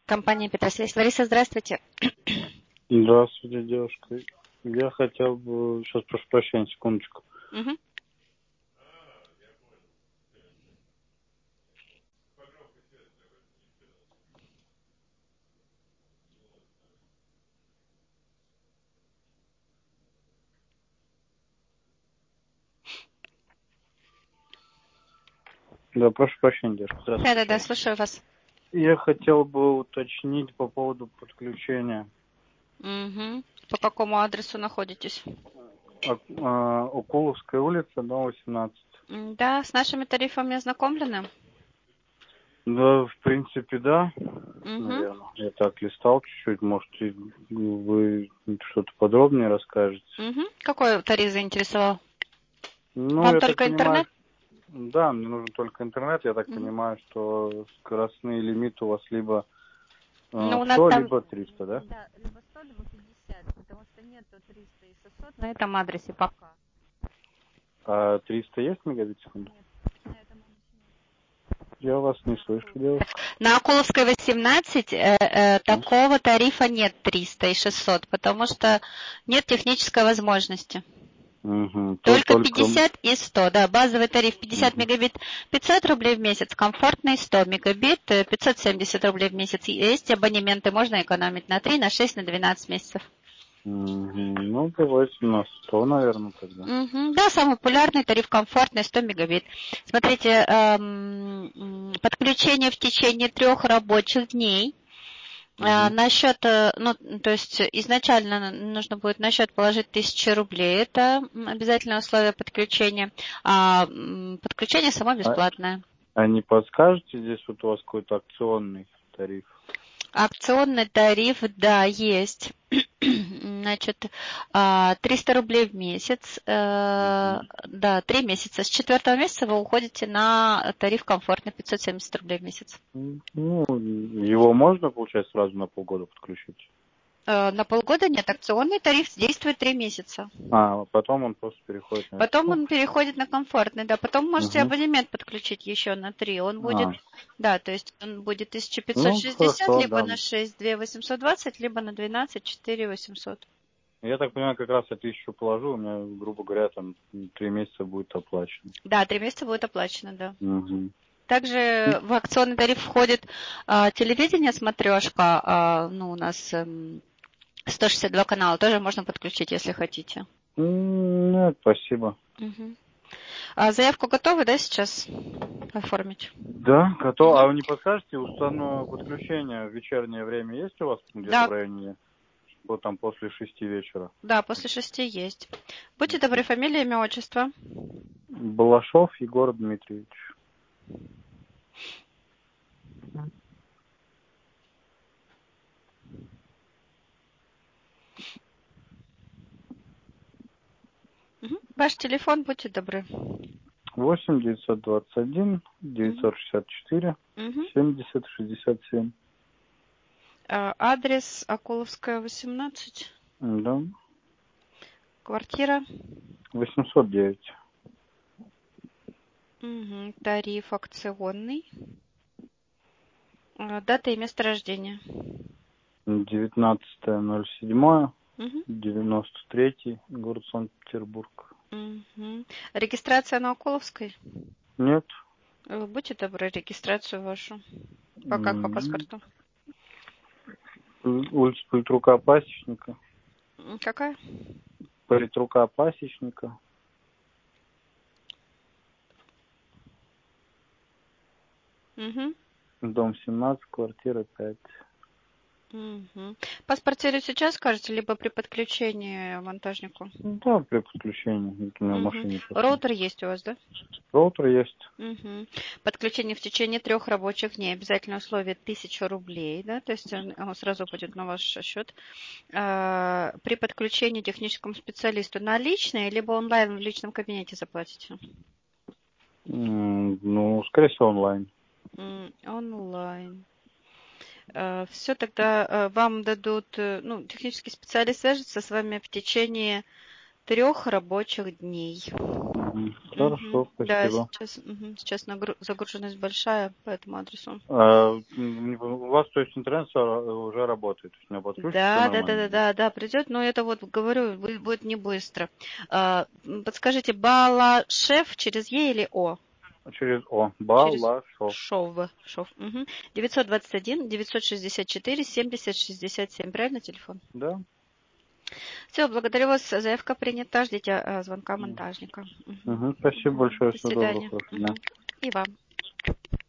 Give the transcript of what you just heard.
Компания Петросвязь. Лариса, здравствуйте. Здравствуйте, девушка. Я хотел бы... Сейчас, прошу прощения, секундочку. Угу. Да, прошу прощения, девушка. Здравствуйте. Да, слушаю вас. Я хотел бы уточнить по поводу подключения. Угу. По какому адресу находитесь? Укуловская улица, дом 18. Да, с нашими тарифами ознакомлены? Да, в принципе, да. Угу. Наверное. Я так листал чуть-чуть. Может, вы что-то подробнее расскажете? Угу. Какой тариф заинтересовал? Ну, Вам я только так понимаю, интернет? да, мне нужен только интернет. Я так Угу. понимаю, что скоростные лимиты у вас либо Ну, у нас 100, там... либо 300, да? Да, либо 100, либо 50, потому что нету 300 и 600 на этом адресе пока. А 300 есть мегабит в секунду? Нет, на этом адресе нет. Я вас не слышу, девушка. На Окуловской 18 такого тарифа нет 300 и 600, потому что нет технической возможности. Угу. Только 50 и 100, да, базовый тариф 50 Угу. мегабит 500 рублей в месяц, комфортный 100 мегабит 570 рублей в месяц. Есть абонементы, можно экономить на 3, на 6, на 12 месяцев. Угу. Ну, давайте на 100, наверное, тогда. Угу. Да, самый популярный тариф комфортный 100 мегабит. Смотрите, подключение в течение 3 рабочих дней. На счет, ну, то есть изначально нужно будет на счет положить 1000 рублей. Это обязательное условие подключения. А подключение само бесплатное. А не подскажете, здесь вот у вас какой-то акционный тариф? Акционный тариф, да, есть. Значит, 300 рублей в месяц, да, 3 месяца. С 4-го месяца вы уходите на тариф комфортный 570 рублей в месяц. Ну, его можно, получается, сразу на полгода подключить? На полгода нет, акционный тариф действует 3 месяца. А потом он просто переходит на... Потом он переходит на комфортный, да. Потом можете Угу. абонемент подключить еще на 3. Он будет, да, то есть он будет Ну, 1560, хорошо, либо да. на 6 2820, либо на 12 4800. Я так понимаю, как раз я 1000 положу, у меня, грубо говоря, там 3 месяца будет оплачено. Да, 3 месяца будет оплачено, да. Угу. Также в акционный тариф входит телевидение смотрешка, ну, у нас 162 канала, тоже можно подключить, если хотите. Нет, спасибо. Угу. Заявку готовы, да, сейчас оформить? Да, готов. А вы не подскажете, подключение в вечернее время есть у вас где-то Да. в районе, вот там после 6 вечера? Да, после 6 есть. Будьте добры, фамилия, имя, отчество. Балашов Егор Дмитриевич. Угу. Ваш телефон, будьте добры. 8 921 964 70 67. Адрес Окуловская, 18. Да. Квартира. 809. Угу. Тариф акционный. Дата и место рождения. 19.07. Угу. 93. Город Санкт-Петербург. Угу. Регистрация на Окуловской? Нет. Будьте добры, регистрацию вашу. Пока по паспорту. Улица Политрука Пасечника. Какая? Политрука Пасечника. Угу. Дом 17, квартира 5. Угу. Паспорт сейчас скажете, либо при подключении монтажнику? Да, при подключении. У меня в машине. Роутер есть у вас, да? Роутер есть. Угу. Подключение в течение 3 рабочих дней. Обязательное условие 1000 рублей, да, то есть он сразу пойдет на ваш счет. При подключении техническому специалисту наличные, либо онлайн в личном кабинете заплатите? Ну, скорее всего, онлайн. Онлайн. Все, тогда вам дадут, ну, технический специалист свяжется с вами в течение 3 рабочих дней. Хорошо, Да, спасибо. сейчас загруженность большая по этому адресу. У вас, то есть, интернет уже работает, то есть у меня подключится все нормально? Да, придет, но это вот, говорю, будет не быстро. Подскажите, Балашев через Е или О? Через О. Через Балашов. Шов. 921 964 70 67, правильно телефон? Да? Все, благодарю вас. Заявка принята. Ждите звонка монтажника. Спасибо большое, До всего доброго, свидания. хорошего дня. И вам.